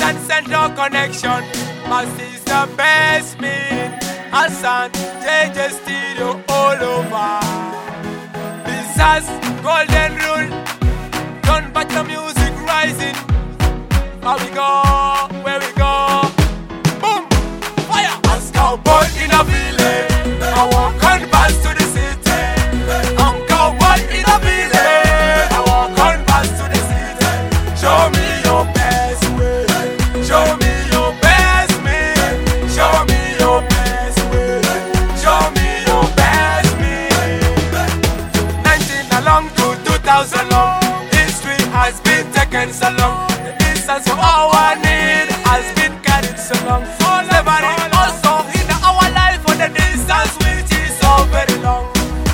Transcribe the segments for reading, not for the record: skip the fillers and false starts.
and Central Connection. Mas is the best man. Hassan, JJ Studio all over. This has golden rule. Done but the music rising. How we go, where we go. Boom, fire. As cowboy in a village, I walk on bus to the city. I'm cowboy in a village, I walk on bus to the city. Show me your best way. Show me your best man. Show me your best way. Show me your best man. 19 along to 2000 long. History has been taken so long. The distance for our need has been carried so long. Slavery also in our life for the distance which is so very long.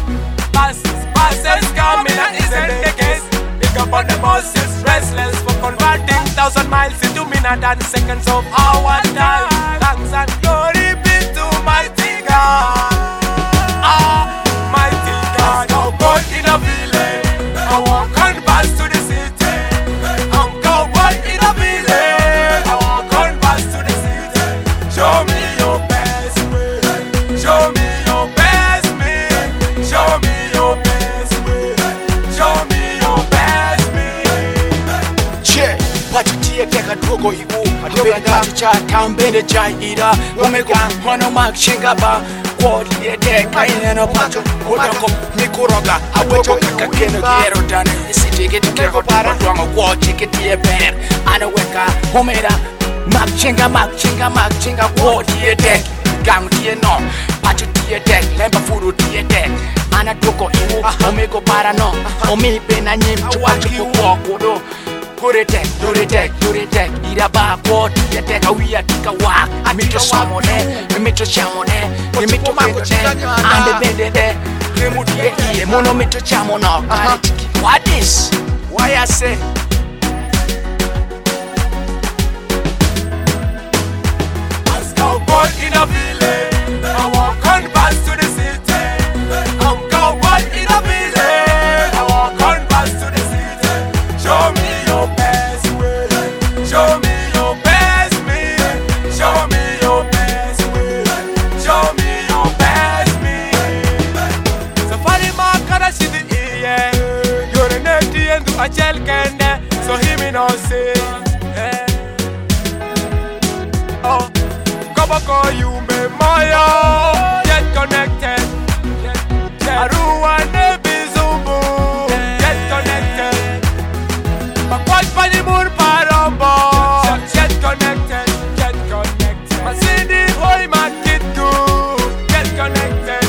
Buses coming and isn't the case. Pick up on the buses, restless for converting 1,000 miles into minutes and seconds of our time. Thanks and glory be to mighty God. Mighty God. Cowboy in a village, I walk on bus to the city. I'm cowboy in a village, I walk on bus to the city. Show me your best way. Show me your best man. Show me your best way. Show me your best man. Che, pachitie teka dogo ibu Abega cha tambende cha ira Omego hono mak chingaba Kwodi edeka ineno pacho Odongo mikuroga Awecho kaka keno kiero dane Isiti geti keko para Duango kwa chikiti e ben Anaweka homera Mak chinga Kwodi edek Gang tie no Pacho tie dek Lemba furu tie dek Ana doko ibu Omego para no Omi pena nyim Chupacho kwa kudo Duritek, ira ba god, yatek awia tika wak. Mito samone, mito chamone, mito pendone, ande bendede, remudie iye, mono mito chamono. What is? Why I say? As cowboy in a village, I walk on bus to the city. I'm cowboy in a village, I walk on bus to the city. Show me your best way. Show me your best man. Show me your best way. Show me your best man. Safari makara shidi iye. You're an empty and do a gel kende. So hear me now say. Oh, Koboko you me maya. Get connected. Arua nebi zumbu. Get connected. Bakwat panimur parombo. Get connected. Masindi hoy makitu. Get connected.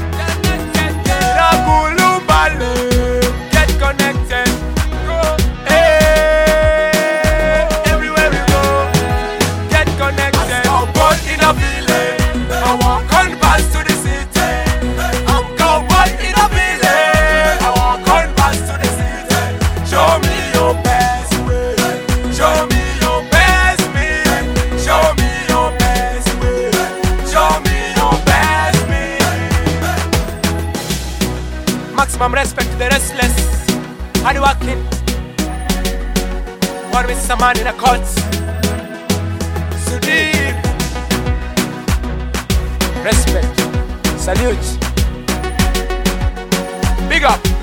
Irakulubale. Get connected. Hey, everywhere we go. Get connected. Cowboy in a village, I walk on bus to the city. I'm cowboy in a village, I walk on bus to the city. Show me your best way. Show me your best man. Show me your best way. Show me your best man. Maximum respect to the restless. Hard working. One with some man in a cult. Sudhir. Respect. Salute. Big up.